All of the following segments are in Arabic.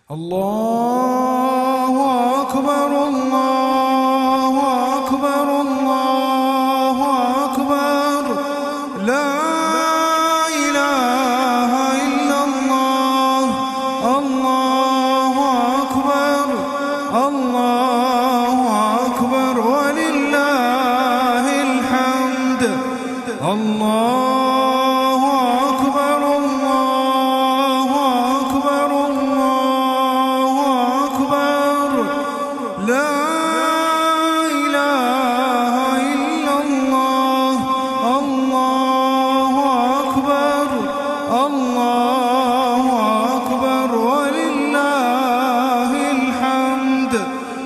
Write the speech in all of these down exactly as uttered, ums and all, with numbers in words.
الله أكبر الله أكبر الله أكبر لا إله إلا الله. الله أكبر الله أكبر ولله الحمد. الله أكبر الله أكبر الله أكبر لا إله إلا الله. الله أكبر الله أكبر ولله الحمد.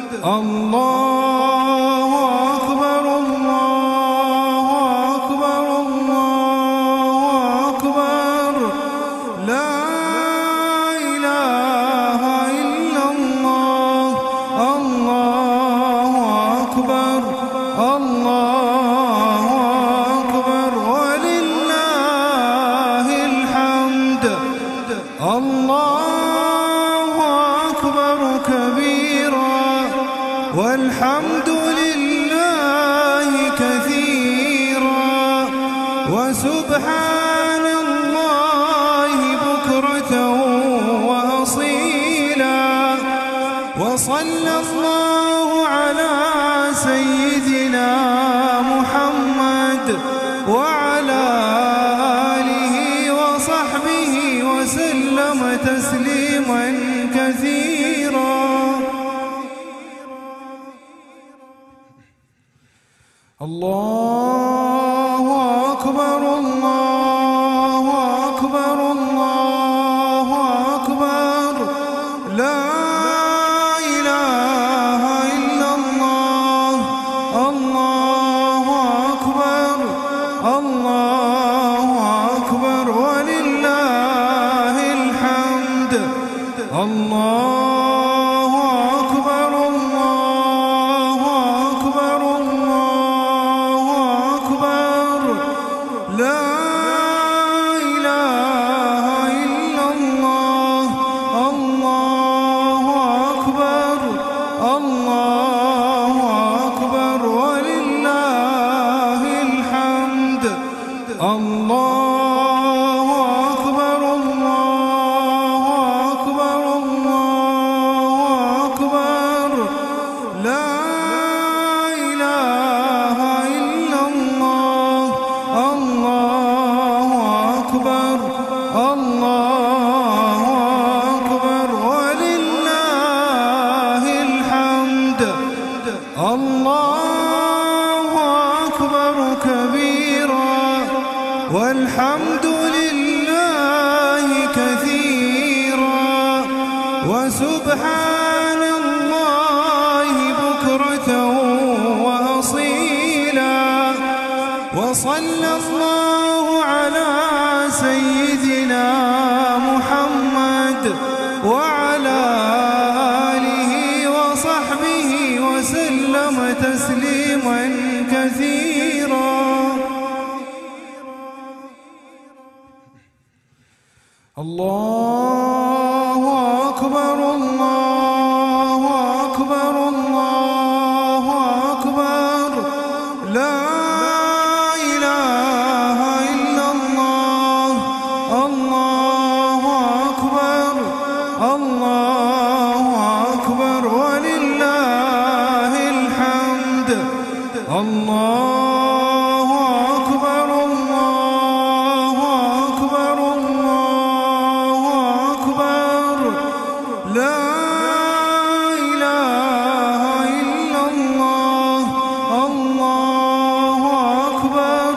الله أكبر الله أكبر الله أكبر لا إله إلا الله. الله أكبر الله أكبر ولله الحمد. الله أكبر كبيرا والحمد لله كثيرا وسبحان الله بكرة وأصيلا. وصلى الله على سيدنا محمد وعلى آله وصحبه وسلم تسليما كثيرا. الله أكبر الله أكبر الله أكبر لا إله إلا الله. الله أكبر الله أكبر ولله الحمد. الله أكبر الله أكبر الله أكبر لا إله إلا الله. الله أكبر الله أكبر ولله الحمد. الله أكبر الله أكبر الله أكبر لا إله إلا الله. الله أكبر الله أكبر ولله الحمد. الله أكبر كبيرا والحمد لله كثيرا وسبحان الله بكرة وأصيلا. وصلى الله على سيدنا محمد وعلى آله وصحبه وسلم تسليما كثيرا. الله أكبر الله أكبر الله أكبر لا إله إلا الله. الله أكبر الله أكبر ولله الحمد. الله أكبر الله أكبر الله أكبر لا إله إلا الله. الله أكبر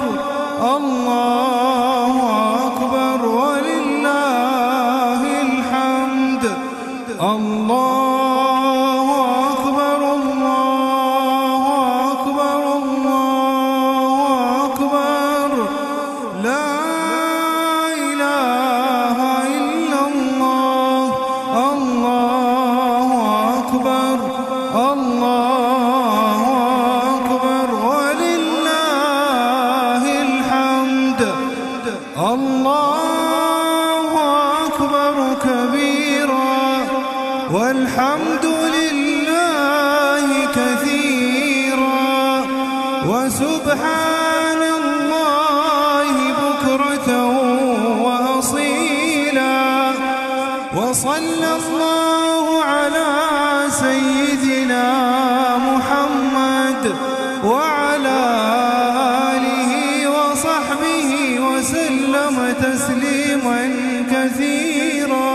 الله أكبر ولله الحمد. الله أكبر الله أكبر الله أكبر لا إله إلا الله. الله أكبر الله أكبر ولله الحمد. الله أكبر كبيرا والحمد لله كثيرا وسبحان الله بكرة وأصيلا. وصلى الله على سيدنا محمد وعلى آله وصحبه وسلم تسليما كثيرا.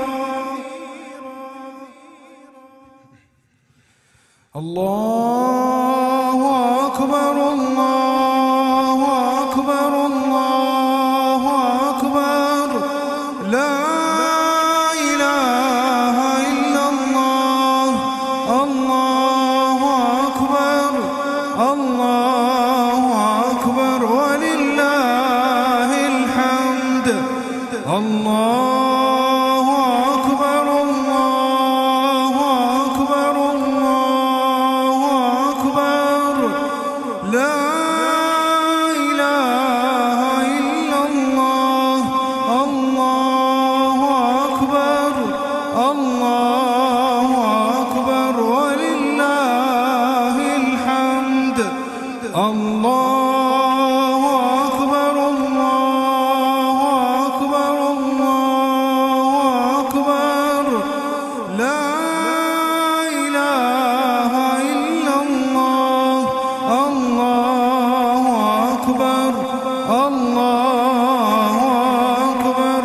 الله أكبر الله أكبر الله أكبر لا إله إلا الله. الله أكبر الله أكبر ولله الحمد. الله أكبر الله أكبر الله أكبر لا إله إلا الله. الله أكبر الله أكبر ولله الحمد. الله أكبر الله أكبر الله أكبر لا إله إلا الله. الله أكبر الله أكبر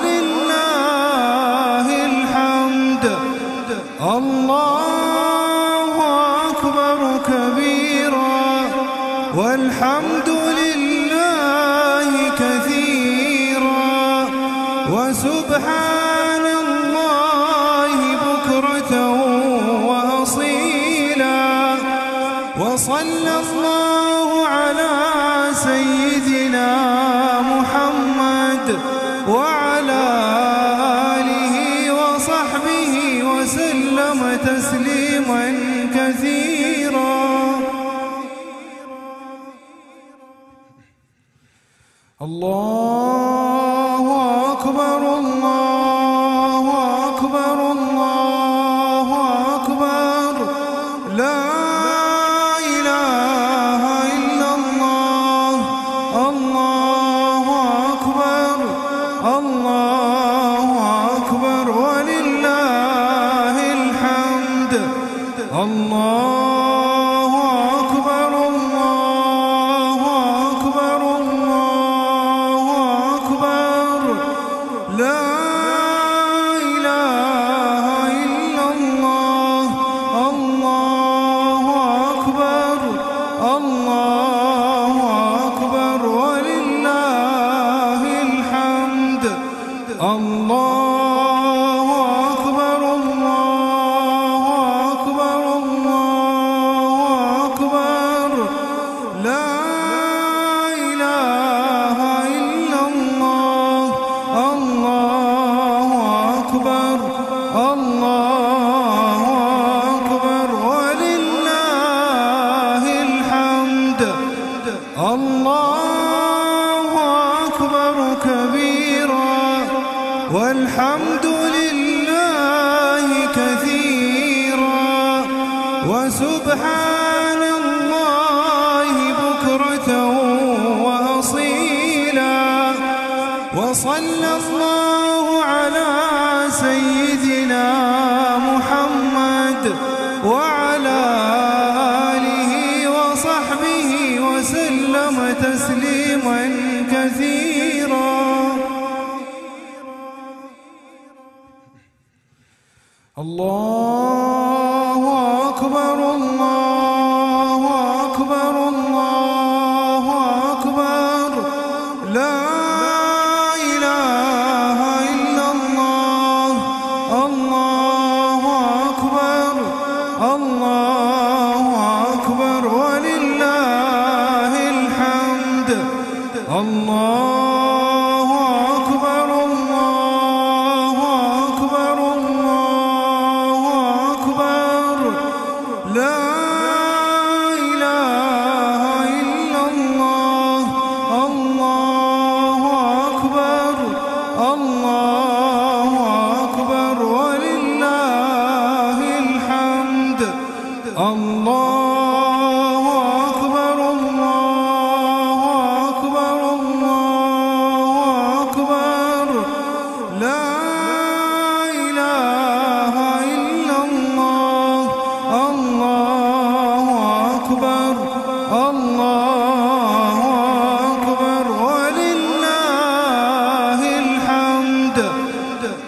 ولله الحمد. الله أكبر كبيرا والحمد لله كثيرا وسبحان الله بكرة وأصيلا. وصلى الله على سيدنا محمد وعلى آله وصحبه وسلم تسليما كثيرا. الله أكبر الله أكبر الله أكبر لا إله إلا الله. الله أكبر الله أكبر ولله الحمد. الله أكبر الله أكبر الله أكبر لا إله إلا الله. الله أكبر الله أكبر ولله الحمد. الله أكبر الله أكبر الله أكبر لا إله إلا الله. الله أكبر الله أكبر ولله الحمد. الله أكبر كبيرا والحمد لله كثيرا وسبحان الله بكرة وأصيلا. وصلى الله على سيدنا محمد وعلى آله وصحبه وسلم تسليما كثيرا. الله أكبر الله أكبر الله أكبر لا إله إلا الله. الله أكبر الله أكبر ولله الحمد. الله أكبر الله أكبر الله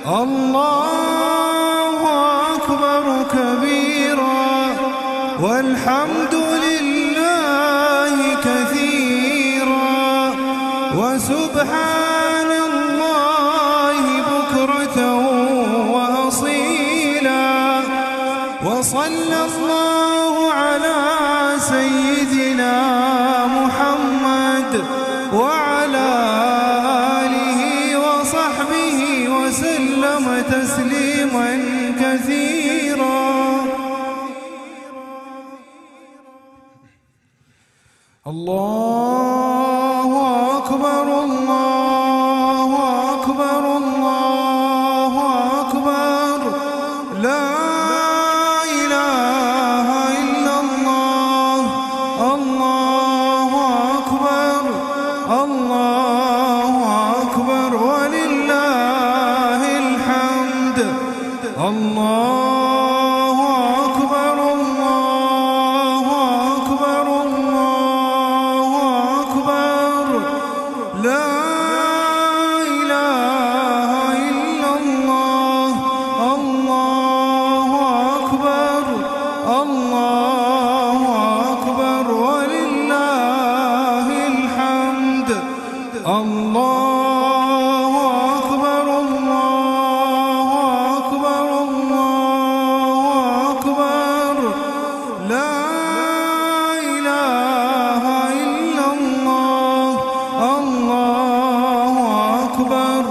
الله أكبر كبيرا والحمد لله كثيرا وسبحان الله بكرة وأصيلا وصلى الله على سيدنا محمد وعلى آله وصحبه وسلم تسليما كثيرا. الله أكبر الله أكبر الله أكبر لا إله إلا الله. الله أكبر الله أكبر ولله الحمد. الله أكبر الله أكبر الله أكبر لا إله إلا الله. الله أكبر الله أكبر ولله الحمد. الله أكبر الله أكبر الله أكبر لا إله إلا الله. الله أكبر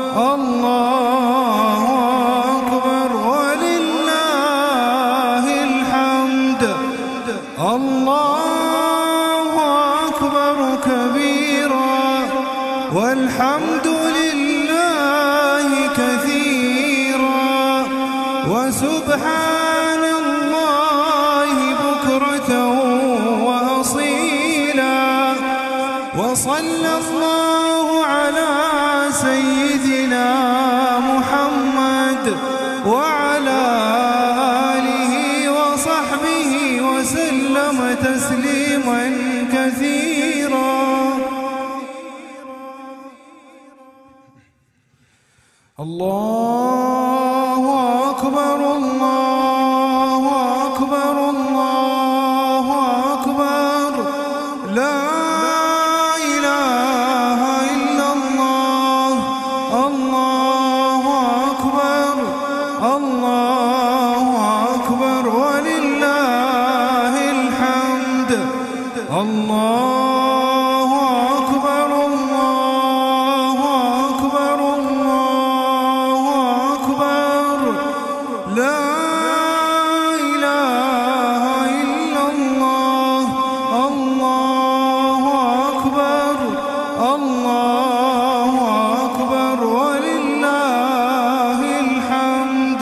الله أكبر ولله الحمد. الله أكبر كبيرا والحمد لله كثيرا وسبحان الله بكرة وأصيلا وصلى الله على سيدنا محمد وعلى آله وصحبه وسلم تسليما كثيرا. الله أكبر الله أكبر الله أكبر لا إله إلا الله. الله أكبر الله أكبر ولله الحمد. الله أكبر الله أكبر الله أكبر لا إله إلا الله. الله أكبر الله أكبر ولله الحمد.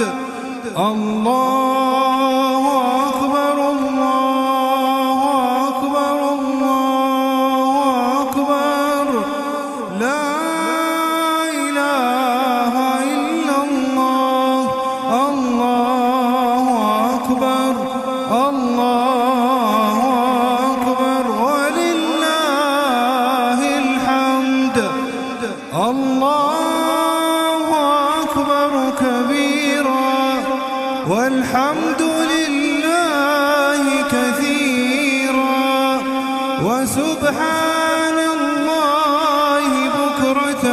الله أكبر الله أكبر الله أكبر لا إله إلا الله. الله أكبر الله أكبر ولله الحمد. الله أكبر كبيرا والحمد لله كثيرا وسبحان الله بكرة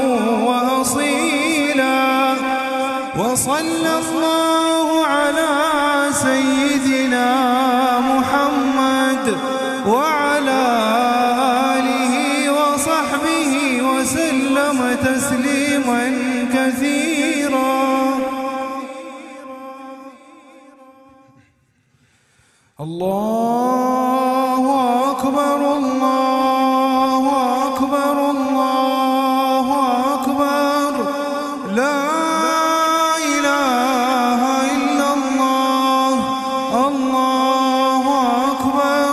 وأصيلا وصلى الله على سيدنا محمد وعلى آله وصحبه وسلم تسليما كثيرا. الله أكبر الله أكبر الله أكبر لا إله إلا الله. الله أكبر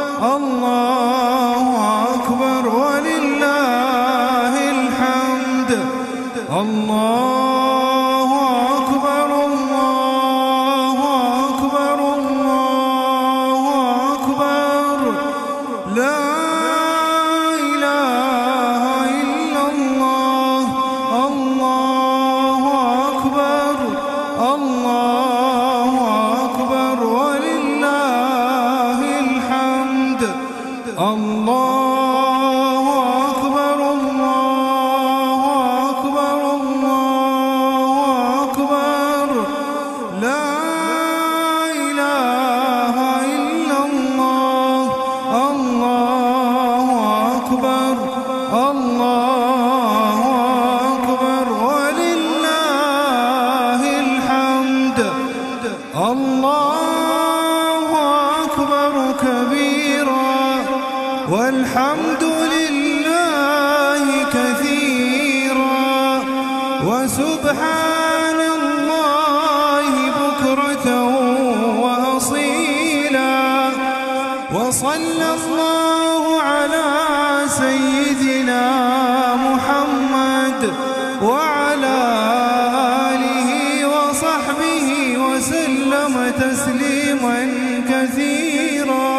الله أكبر ولله الحمد. الله أكبر الله أكبر الله الله أكبر كبيرا والحمد لله كثيرا وسبحان الله بكرة وأصيلا وصلى الله على سيدنا محمد وعلى آله وصحبه وسلم تسليما كثيرا.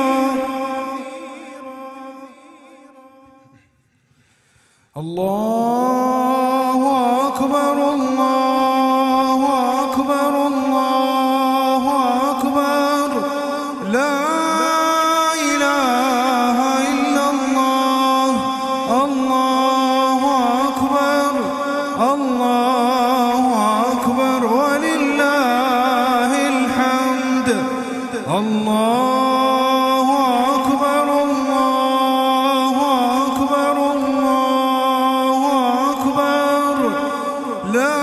الله أكبر الله أكبر الله أكبر لا إله إلا الله. الله أكبر الله أكبر ولله الحمد. الله أكبر الله أكبر الله أكبر لا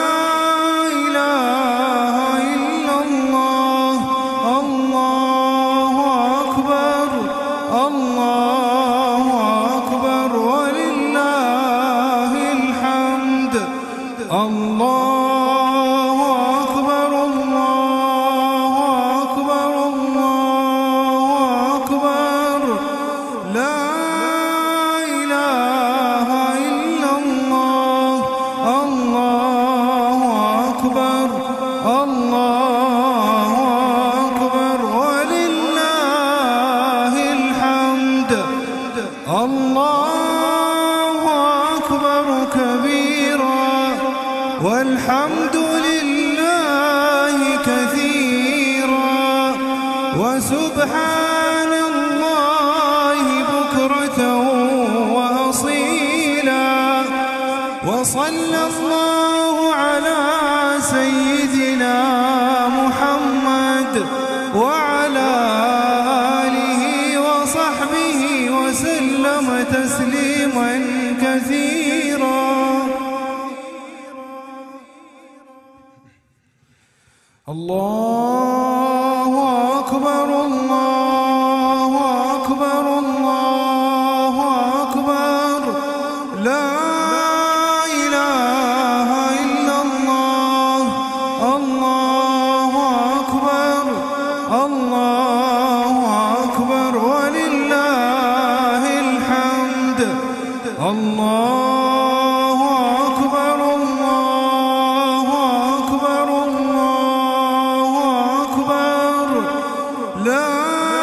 إله إلا الله. الله أكبر الله أكبر ولله الحمد. الله أكبر الله أكبر الله أكبر لا إله إلا الله. الله أكبر الله أكبر ولله الحمد. الله أكبر كبيرا والحمد لله كثيرا وسبحان الله بكرة وأصيلا وصلى الله على سيدنا محمد وعلى آله وصحبه وسلم تسليما كثيرا. الله أكبر الله أكبر الله أكبر لا إله إلا الله. الله أكبر الله أكبر ولله الحمد. الله أكبر الله أكبر الله أكبر لا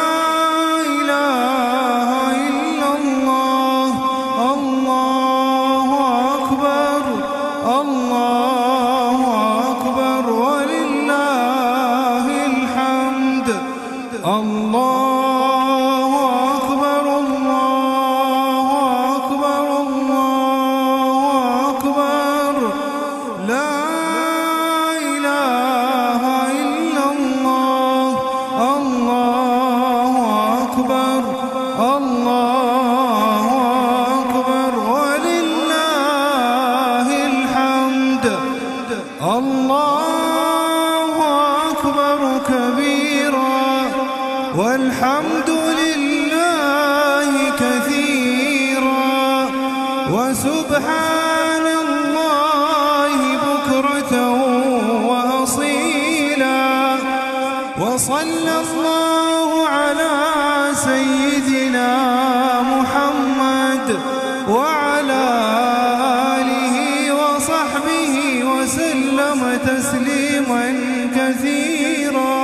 إله إلا الله. الله أكبر الله أكبر ولله الحمد. الله أكبر الله أكبر الله أكبر لا إله إلا الله. الله أكبر الله أكبر ولله الحمد. الله أكبر كبيرا والحمد لله كثيرا وسبحان الله بكرة وأصيلا وصلى الله على سيدنا محمد وعلى آله وصحبه وسلم تسليما كثيرا.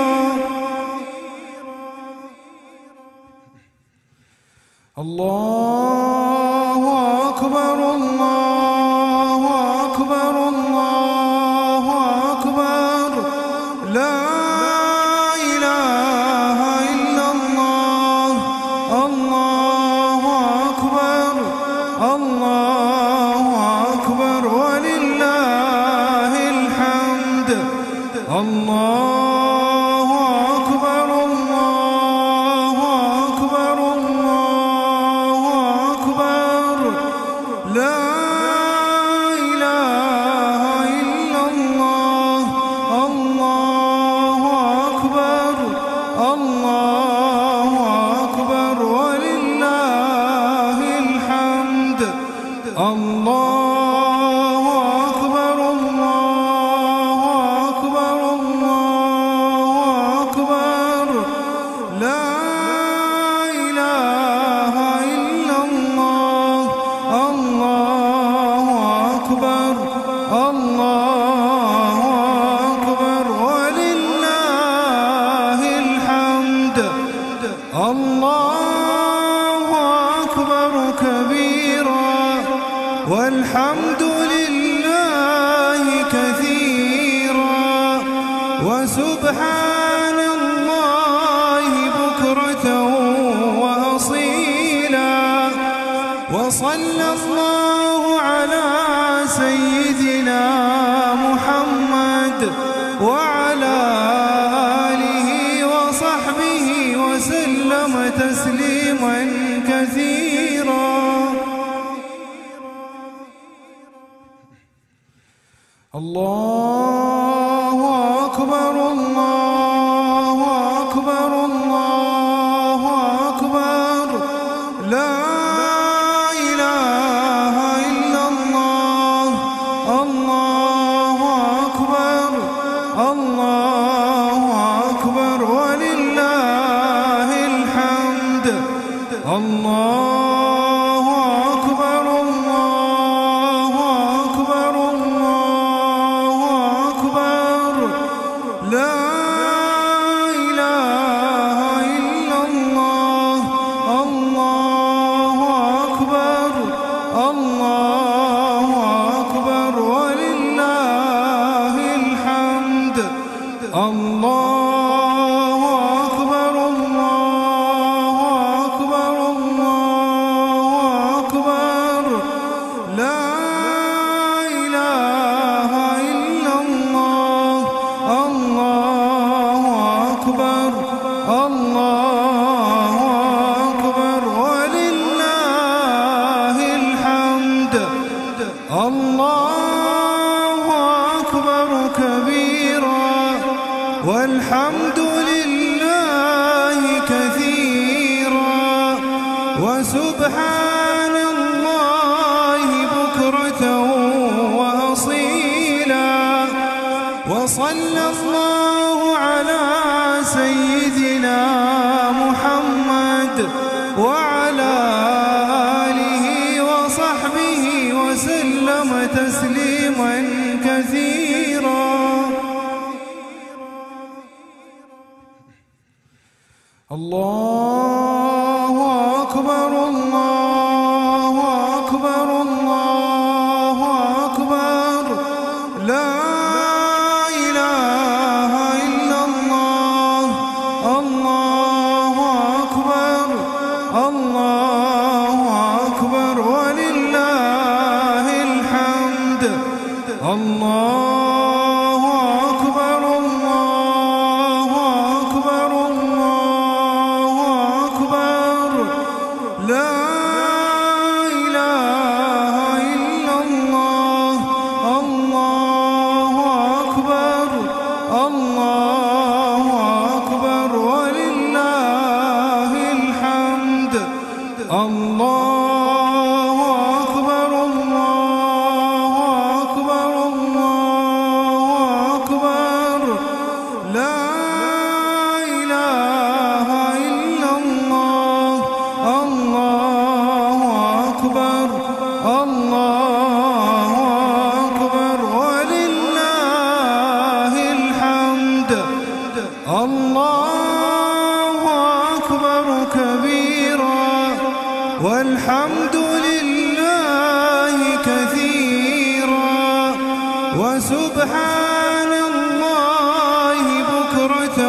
الله أكبر الله أكبر الله أكبر لا إله إلا الله. الله أكبر الله أكبر ولله الحمد. الله أكبر الله أكبر الله أكبر لا إله إلا الله. الله وسبحان الله بكرة وأصيلا. وصلى الله على سيدنا محمد وعلى آله وصحبه وسلم تسليما كثيرا. الله أكبر الله أكبر الله أكبر لا إله إلا الله. الله أكبر الله أكبر ولله الحمد. الله أكبر الله أكبر الله أكبر لا إله إلا الله. الله أكبر الله أكبر ولله الحمد. الله أكبر الله أكبر الله أكبر لا إله إلا الله. الله أكبر الله أكبر ولله الحمد. الله أكبر كبيرا والحمد لله كثيرا وسبحان الله بكرة وأصيلا. وصلى الله على سيدنا محمد وعلى آله وصحبه وسلم تسليما كثيرا. الله أكبر الله أكبر الله أكبر لا إله إلا الله. الله أكبر الله أكبر ولله الحمد. الله أكبر الله أكبر الله أكبر لا إله إلا الله. الله أكبر الله أكبر ولله الحمد. الله أكبر الله أكبر الله أكبر لا إله إلا الله. الله أكبر الله أكبر ولله الحمد. الله أكبر كبيرا والحمد لله كثيرا وسبحان الله بكرة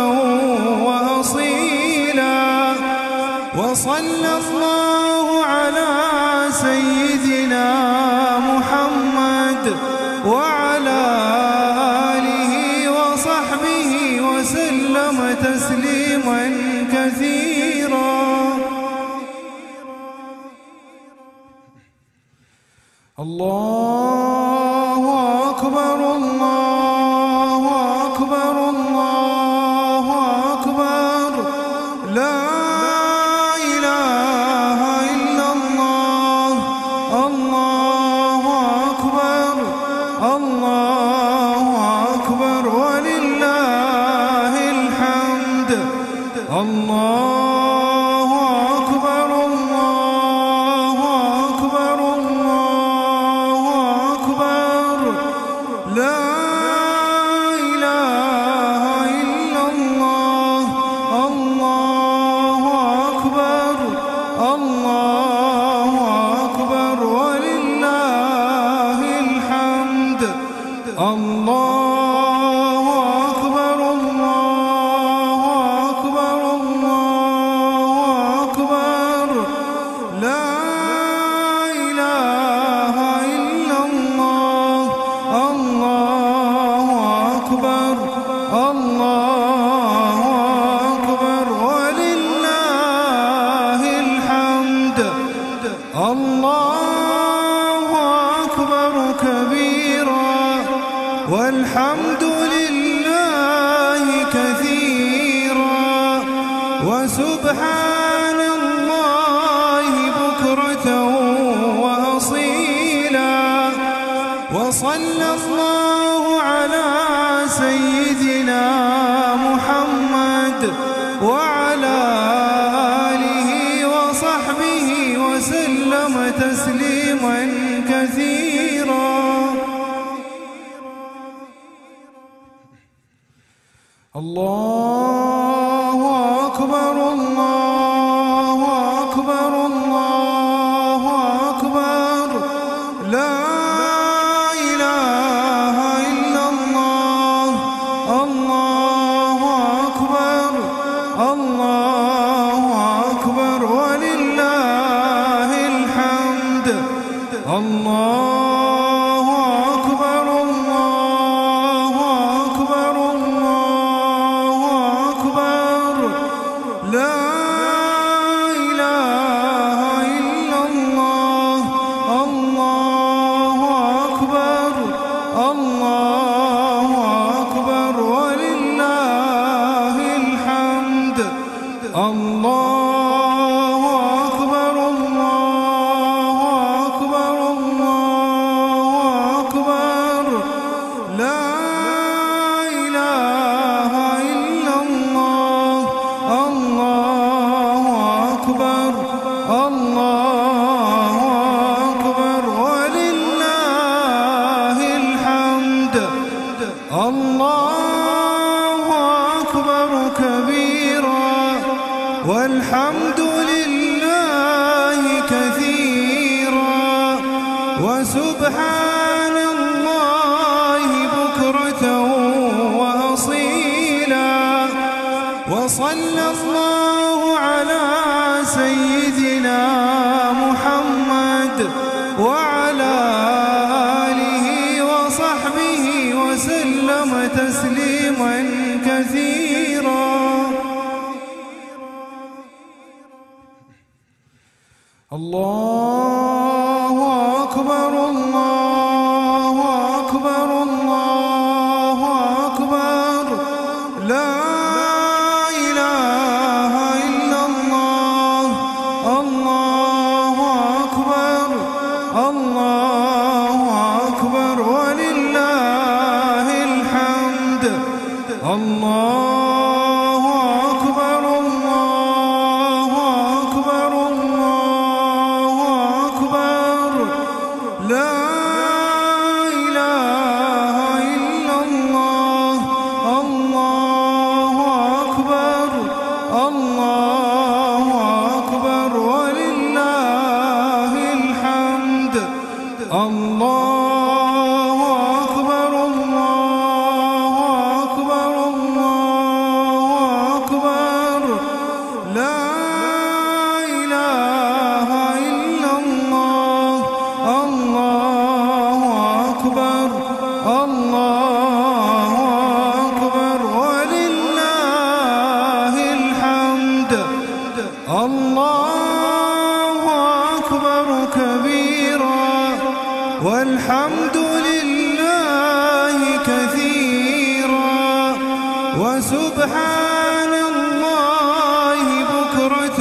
وأصيلا. وصلى الله على سيدنا محمد وعلى آله وصحبه وسلم تسليما كثيرا. الله أكبر الله أكبر الله أكبر لا إله إلا الله. الله أكبر الله أكبر ولله الحمد. الله أكبر الله أكبر الله أكبر لا إله إلا الله. الله أكبر الله أكبر ولله الحمد. الله أكبر أكبر الله أكبر ولله الحمد. الله أكبر كبيرا والحمد لله كثيرا وسبحان الله بكرة وأصيلا. وصلى الله على سيدنا محمد وعلى آله وصحبه وسلم تسليما كثيرا. الله أكبر الله أكبر الله أكبر لا إله إلا الله. الله أكبر الله أكبر ولله الحمد. الله أكبر الله أكبر الله أكبر لا إله إلا الله. الله أكبر الله أكبر ولله الحمد. الله أكبر الله أكبر الله أكبر لا إله إلا الله. الله أكبر الله أكبر ولله الحمد. الله أكبر كبيرا والحمد لله كثيرا وسبحان الله بكرة وأصيلا. وصلى الله على سيدنا محمد وعلى آله وصحبه وسلم تسليما كثيرا. الله أكبر الله أكبر الله أكبر لا إله إلا الله. الله أكبر الله أكبر ولله الحمد. الله أكبر الله أكبر الله أكبر لا إله إلا الله. الله أكبر الله أكبر ولله الحمد. الله أكبر الله أكبر الله أكبر لا إله إلا الله. الله أكبر الله أكبر ولله الحمد. الله أكبر كبيرا والحمد لله كثيرا وسبحان الله بكرة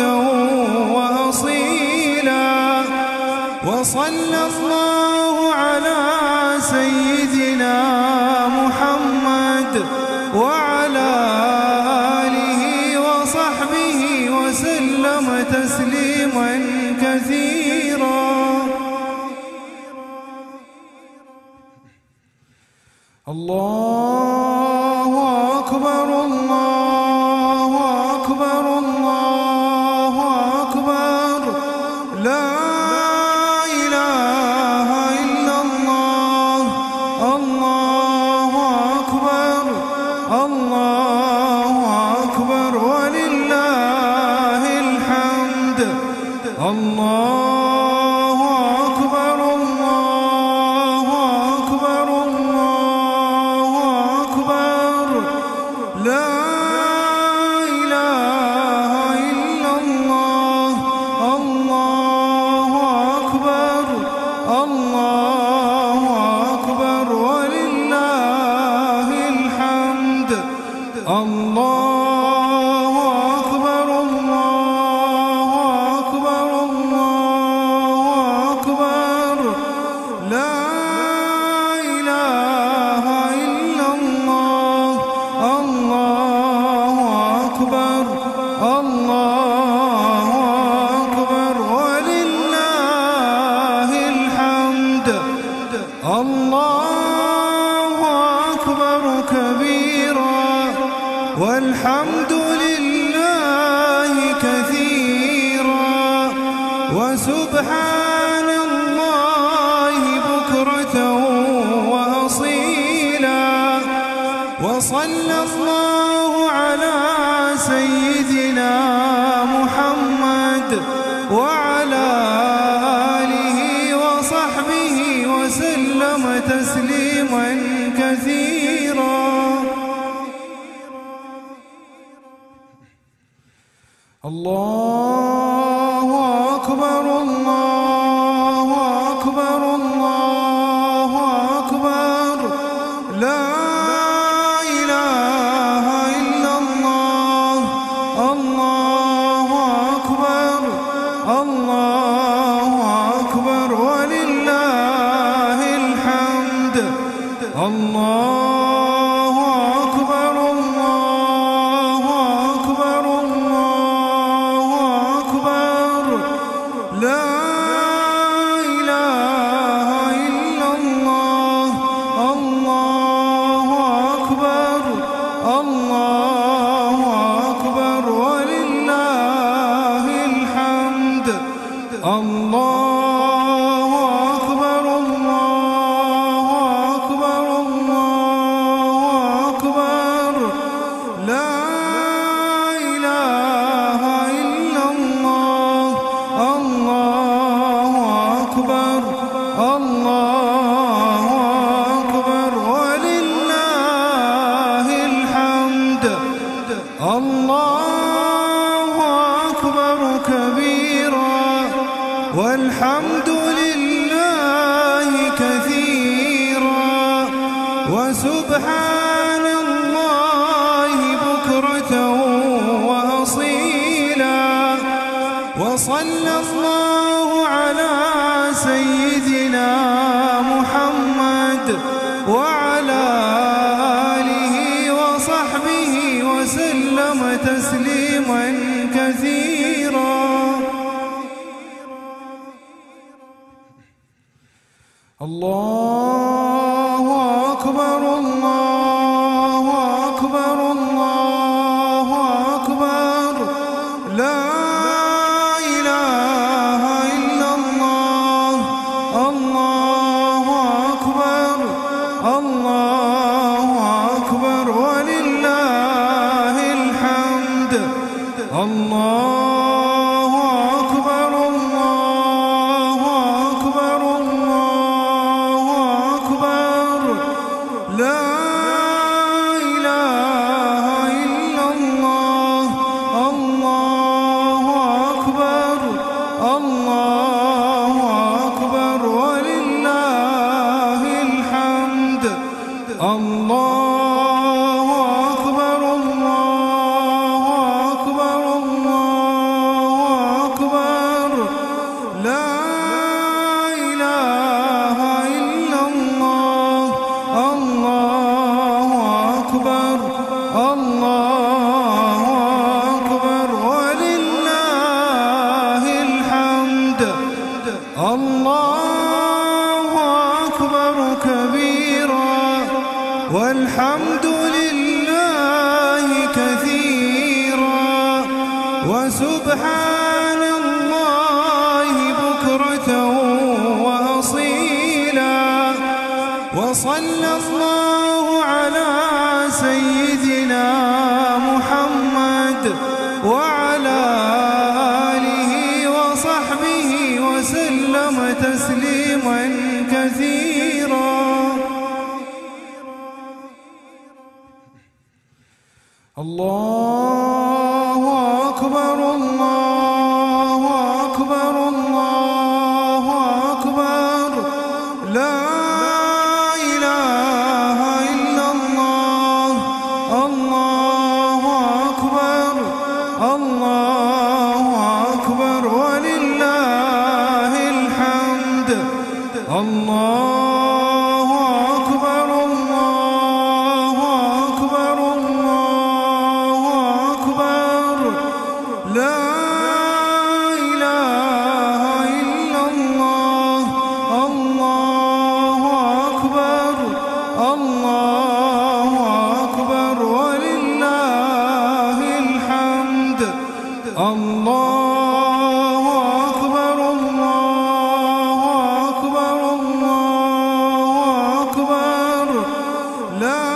وأصيلا. وصلى الله على سيدنا محمد وعلى آله وصحبه وسلم تسليما كثيرا. الله أكبر الله أكبر الله أكبر لا إله إلا الله. الله أكبر الله لا إله إلا الله. الله أكبر الله أكبر ولله الحمد. الله أكبر الله أكبر الله أكبر. لا إله إلا الله. الله أكبر الله أكبر ولله الحمد. الله أكبر كبيرا والحمد لله كثيرا وسبحان الله بكرة وأصيلا. وصلى الله على سيدنا محمد وعلى آله وصحبه وسلم تسليما كثيرا. الله أكبر الله أكبر الله أكبر. لا إله إلا الله. الله أكبر الله أكبر ولله الحمد. الله أكبر الله أكبر الله أكبر. لا إله إلا الله. الله أكبر الله أكبر ولله الحمد. الله أكبر الله أكبر الله أكبر. لا إله إلا الله. الله أكبر الله أكبر ولله الحمد. الله أكبر كبيرا والحمد لله كثيرا وسبحان الله بكرة وأصيلا. وصلى الله على سيدنا محمد وعلى آله وصحبه وسلم تسليما كثيرا. الله أكبر الله أكبر الله أكبر. لا إله إلا الله. الله أكبر الله أكبر ولله الحمد. الله أكبر الله أكبر الله أكبر. لا إله إلا الله. الله أكبر الله أكبر ولله الحمد. الله أكبر الله أكبر الله أكبر. لا إله إلا الله. الله أكبر الله أكبر ولله الحمد. الله أكبر كبيرا والحمد لله كثيرا وسبحان الله بكرة وأصيلا. وصلى الله على سيدنا محمد وعلى آله وصحبه وسلم تسليما كثيرا. الله أكبر الله أكبر الله أكبر لا إله إلا الله الله أكبر الله أكبر ولله الحمد الله أكبر الله أكبر الله أكبر لا إله إلا الله الله أكبر الله أكبر ولله الحمد الله أكبر الله أكبر الله أكبر لا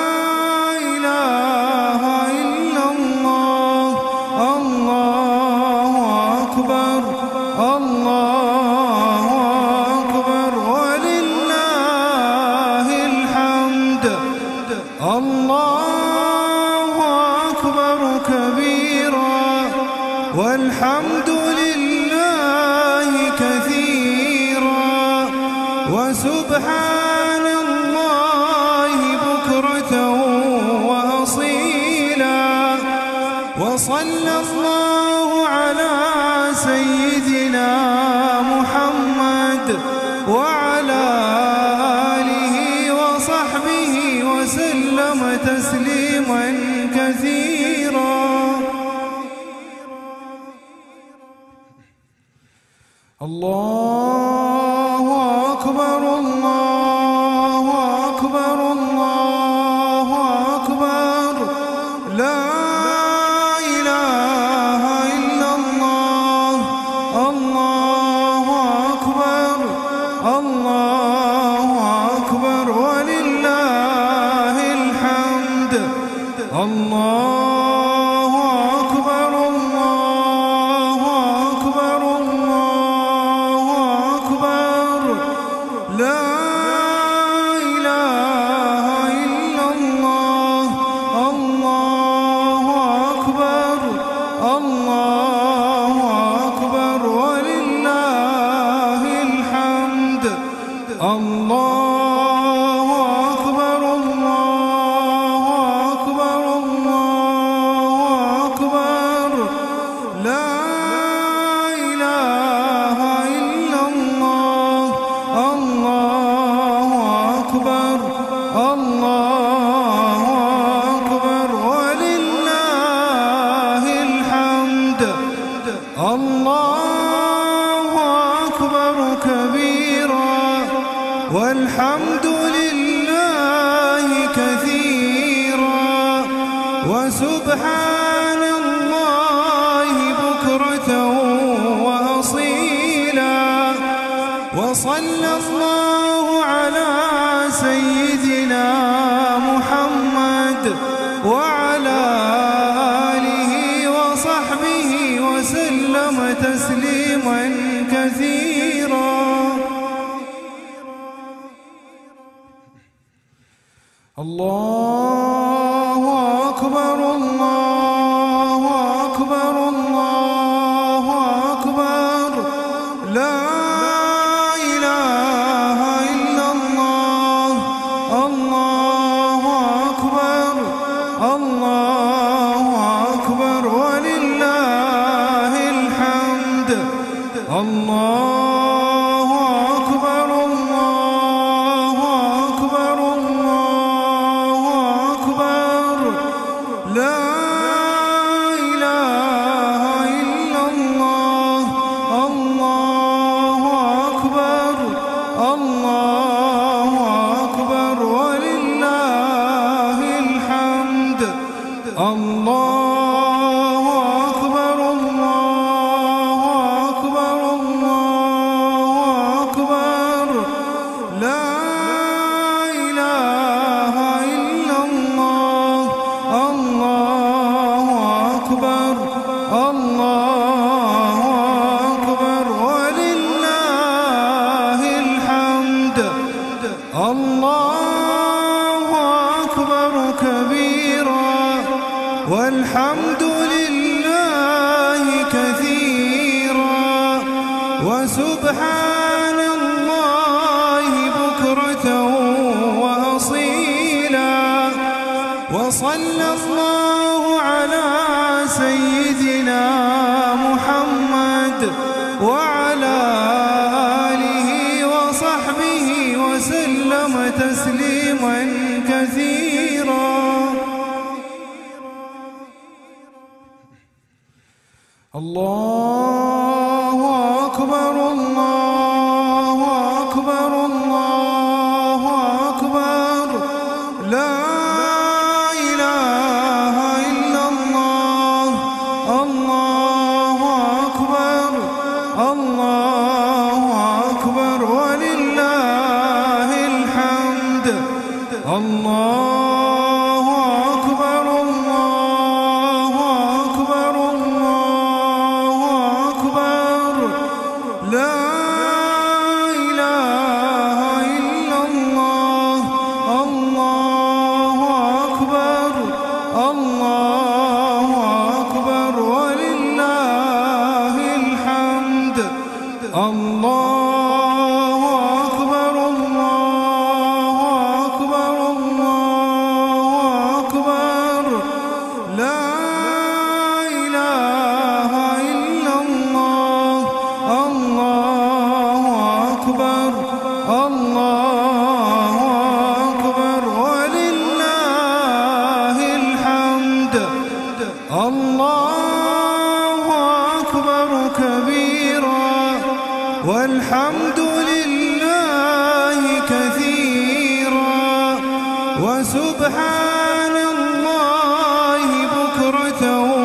إله إلا الله الله أكبر الله أكبر ولله الحمد الله أكبر كبيرا والحمد لله كثيرا وسبحان الله بكرة وأصيلا وصلى الله على سيدنا محمد وعلى آله وصحبه وسلم تسليما كثيرا الله أكبر الله أكبر الله أكبر لا إله إلا الله الله أكبر الله أكبر ولله الحمد الله أكبر الله أكبر الله أكبر لا إله إلا الله الله أكبر الله أكبر ولله الحمد الله أكبر الله أكبر الله أكبر لا إله إلا الله الله أكبر الله أكبر ولله الحمد الله أكبر كبيرا والحمد لله كثيرا وسبحان الله بكرة وأصيلا وصلى الله على سيدنا محمد وعلى آله وصحبه وسلم تسليما كثيرا الله أكبر الله أكبر الله أكبر لا إله إلا الله الله أكبر الله أكبر ولله الحمد الله أكبر الله أكبر الله أكبر لا إله إلا الله الله أكبر الله أكبر ولله الحمد الله أكبر الله أكبر الله أكبر لا إله إلا الله الله أكبر الله أكبر ولله الحمد الله أكبر كبيرا والحمد لله كثيرا وسبحان الله بكرة وأصيلا. وصلى الله على سيدنا محمد وعلى آله وصحبه وسلم تسليما كثيرا. الله أكبر الله أكبر الله أكبر لا إله إلا الله. الله أكبر الله أكبر ولله الحمد. الله أكبر الله أكبر الله أكبر لا إله إلا الله. الله أكبر الله أكبر ولله الحمد. الله أكبر الله أكبر الله أكبر لا إله إلا الله. الله أكبر الله أكبر ولله الحمد. الله أكبر كبيرا والحمد لله كثيرا وسبحان الله بكرة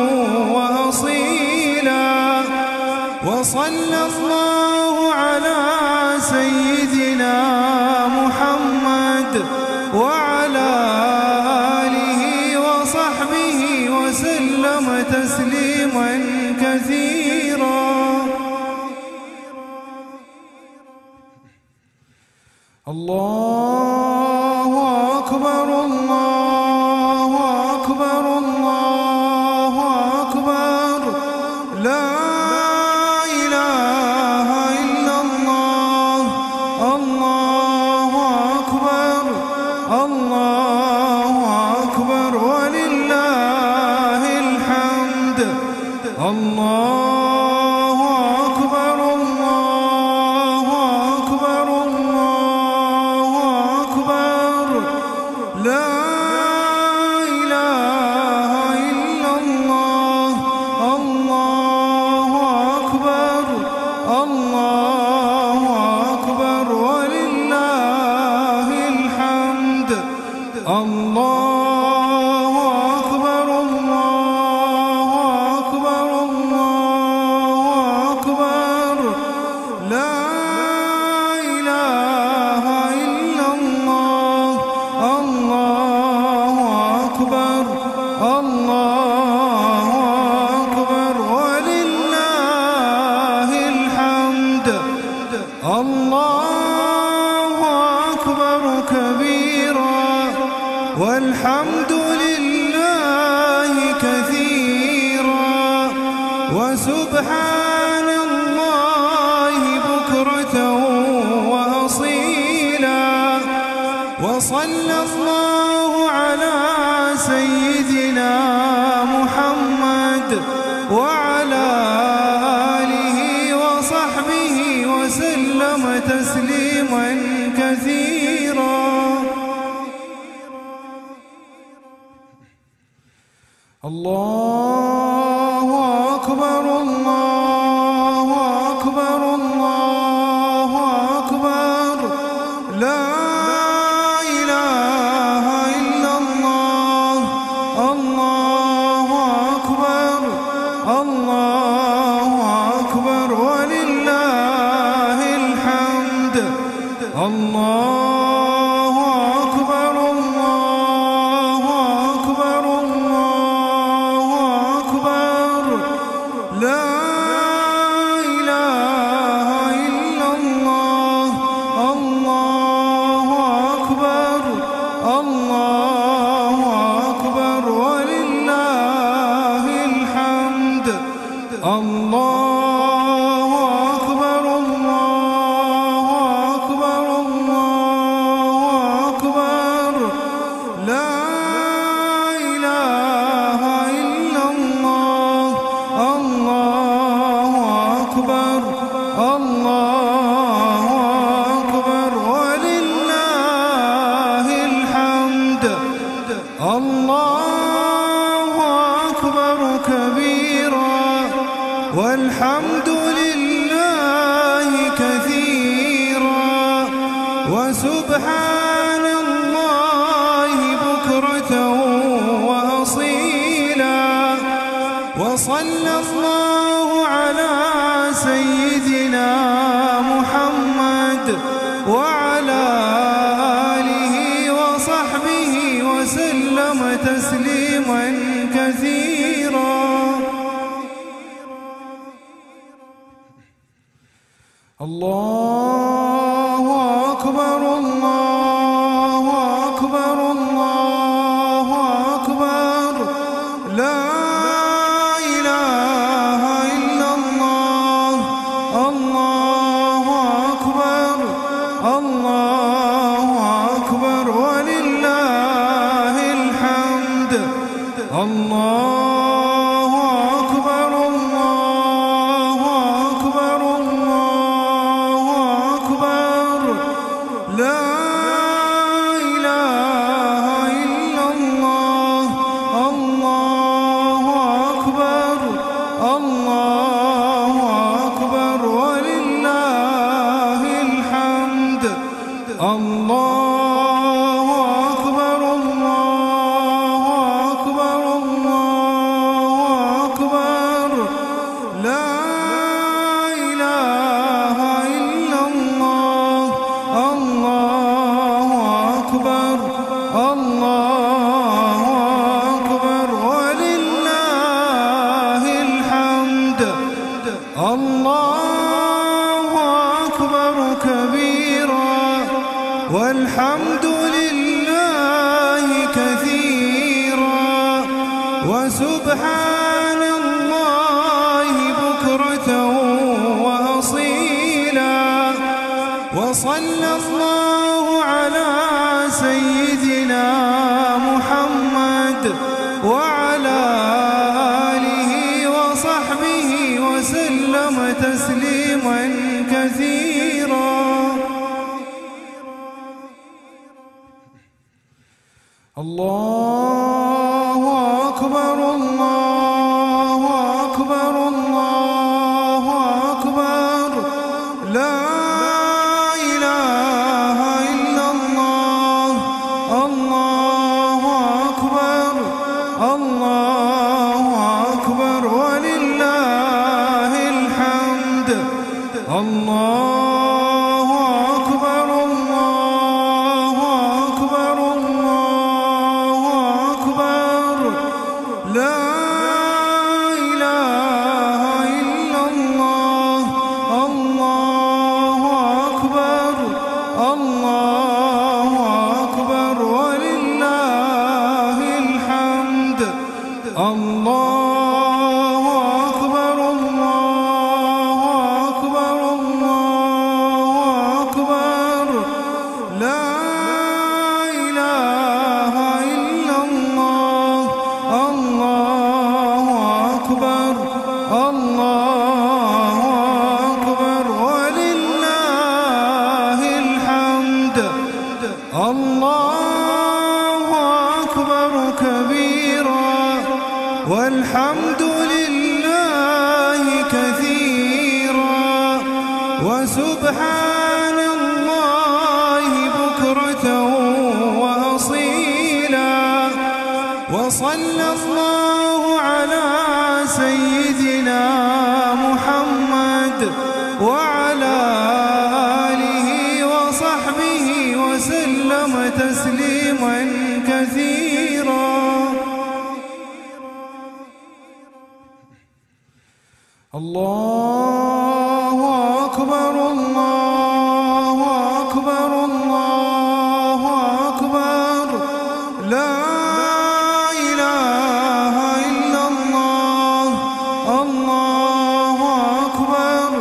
وأصيلا. وصلى الله على سيدنا محمد وعلى آله وصحبه وسلم تسليما كثيرا. الله أكبر الله أكبر الله أكبر لا إله إلا الله. الله أكبر الله أكبر ولله الحمد. الله أكبر الله أكبر الله أكبر لا إله إلا الله. الله أكبر الله أكبر ولله الحمد. الله أكبر الله أكبر الله أكبر لا إله إلا الله. الله أكبر الله أكبر ولله الحمد. الله أكبر كبيرا والحمد لله كثيرا وسبحان الله بكرة وأصيلا. وصلى الله على سيدنا محمد وعلى آله وصحبه وسلم تسليما كثيرا. الله أكبر الله أكبر الله أكبر لا إله إلا الله. الله أكبر الله أكبر ولله الحمد. الله أكبر الله أكبر الله أكبر لا الله أكبر كبيرا والحمد لله كثيرا وسبحان الله بكرة وأصيلا وصلى الله على سيدنا محمد وعلى آله وصحبه وسلم تسليما كثيرا. الله أكبر الله أكبر الله أكبر لا إله إلا الله. الله أكبر الله أكبر ولله الحمد. الله أكبر الله أكبر الله أكبر لا إله إلا الله. الله أكبر الله أكبر ولله الحمد. الله أكبر الله أكبر الله أكبر لا إله إلا الله. الله أكبر الله أكبر ولله الحمد. الله أكبر كبيرا والحمد لله كثيرا وسبحان الله بكرة وأصيلا وصلى الله على سيدنا محمد وعلى آله وصحبه وسلم تسليما كثيرا. الله أكبر الله أكبر الله أكبر لا إله إلا الله. الله أكبر الله أكبر ولله الحمد. الله أكبر الله أكبر الله أكبر لا إله إلا الله. الله أكبر الله أكبر ولله الحمد. الله أكبر الله أكبر الله أكبر لا إله إلا الله. الله أكبر الله أكبر ولله الحمد. الله أكبر كبيرا والحمد لله كثيرا وسبحان الله بكرة وأصيلا وصلى الله على سيدنا محمد وعلى آله وصحبه وسلم تسليما كثيرا. الله أكبر الله أكبر الله أكبر لا إله إلا الله. الله أكبر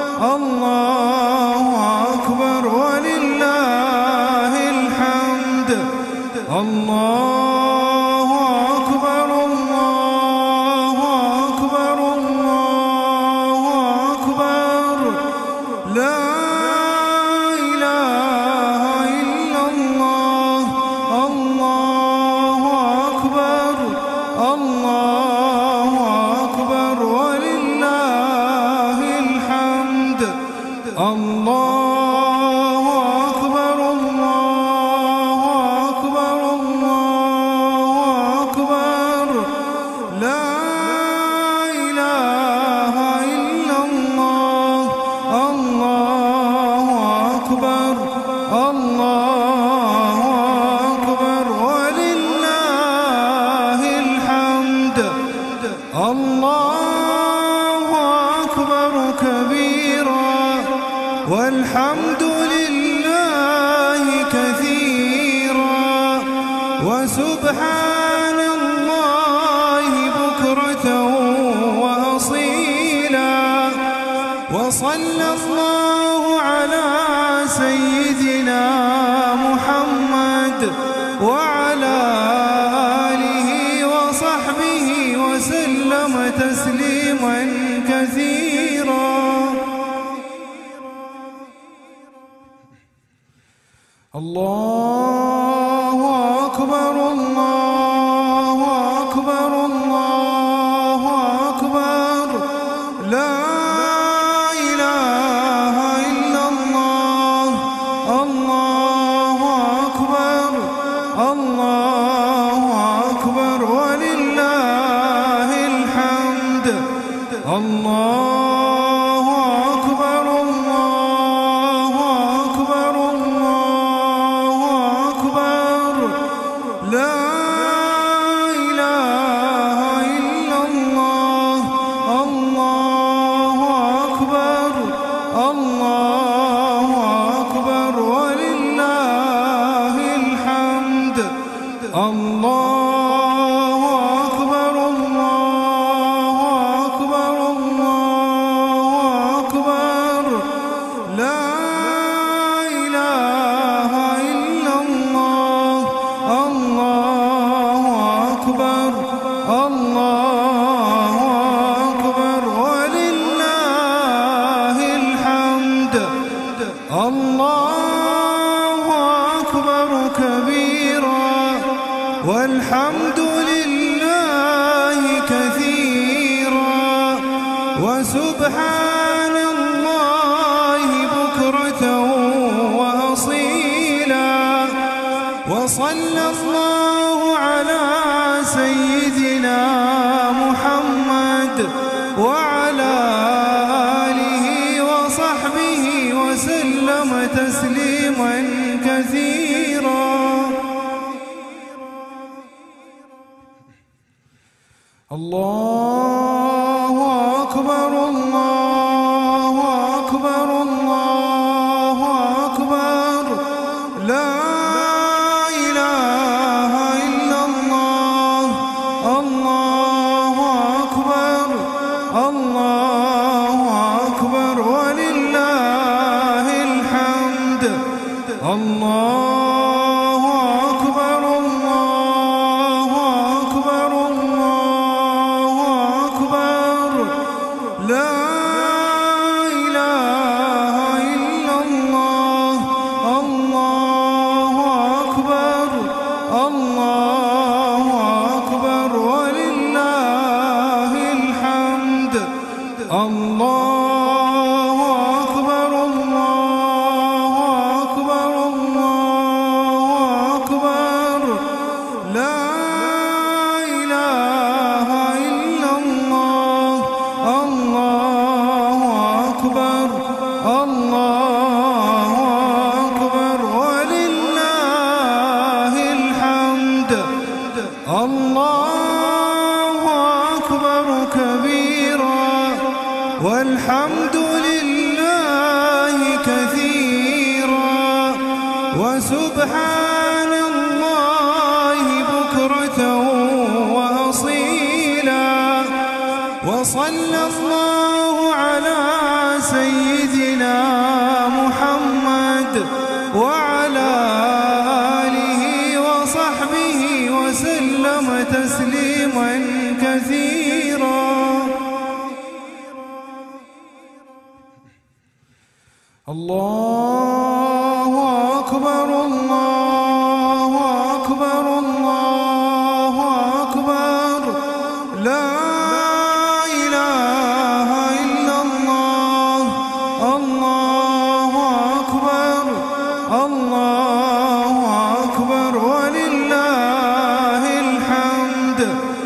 الله أكبر ولله الحمد. الله أكبر الله أكبر الله الله أكبر كبيرا والحمد لله كثيرا وسبحان الله بكرة وأصيلا وصلى الله على سيدنا محمد وعلى آله وصحبه وسلم تسليما كثيرا. الله أكبر الله أكبر الله أكبر لا إله إلا الله. الله أكبر الله أكبر ولله الحمد. الله أكبر الله أكبر الله أكبر لا إله إلا الله. الله أكبر الله أكبر ولله الحمد. الله أكبر الله أكبر الله أكبر لا إله إلا الله. الله أكبر الله أكبر ولله الحمد. الله أكبر كبيرا والحمد لله كثيرا وسبحان الله بكرة وأصيلا وصلى الله على سيدنا محمد وعلى آله وصحبه وسلم تسليما كثيرا. الله أكبر الله أكبر الله أكبر لا إله إلا الله. الله أكبر الله أكبر ولله الحمد. الله أكبر الله أكبر الله أكبر لا إله إلا الله. الله أكبر الله أكبر ولله الحمد. الله أكبر الله أكبر الله أكبر لا إله إلا الله. الله أكبر الله أكبر ولله الحمد. الله أكبر كبيرا والحمد لله كثيرا وسبحان الله بكرة وأصيلا وصلى الله على سيدنا محمد وعلى آله وصحبه وسلم تسليما كثيرا. الله أكبر الله أكبر الله أكبر لا إله إلا الله. الله أكبر الله أكبر ولله الحمد.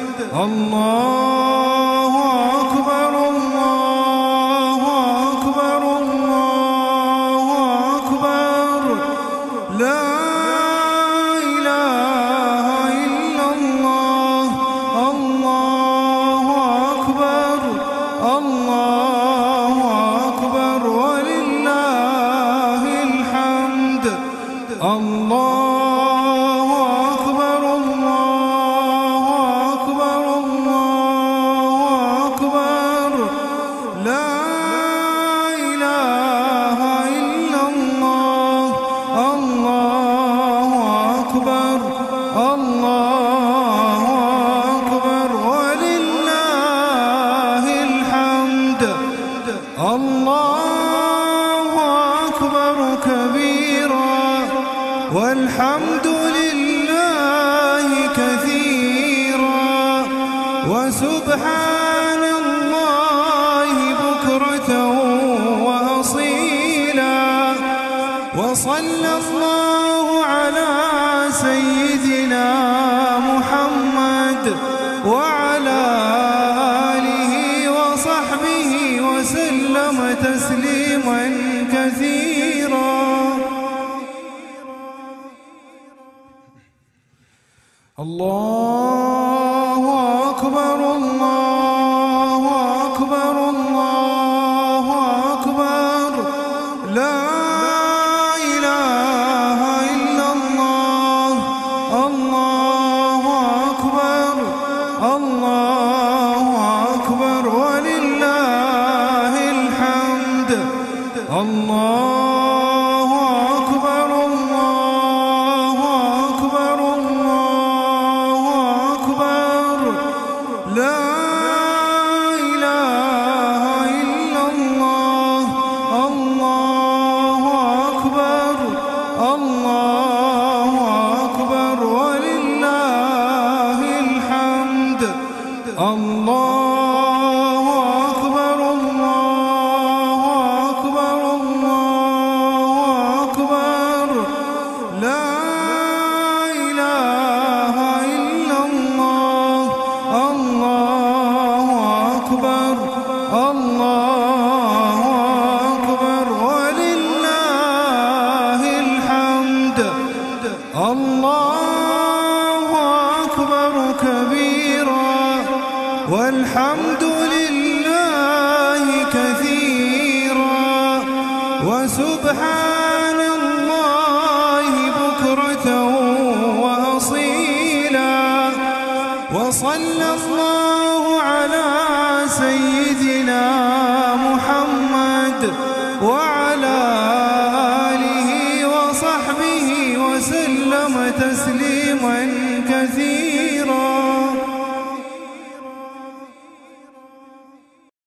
الله أكبر الله أكبر الله أكبر لا إله إلا الله. الله وسبحان الله بكرة وأصيلا. وصلى الله على سيدنا محمد وعلى آله وصحبه وسلم تسليما كثيرا. الله أكبر الله أكبر الله أكبر لا إله إلا الله. الله أكبر الله أكبر ولله الحمد. الله أكبر الله أكبر الله أكبر لا إله إلا الله. الله أكبر الله أكبر ولله الحمد. الله أكبر الله أكبر الله أكبر لا إله إلا الله. الله أكبر الله أكبر ولله الحمد. الله أكبر كبيرا والحمد لله كثيرا وسبحان الله بكرة وأصيلا. وصلى الله على سيدنا محمد وعلى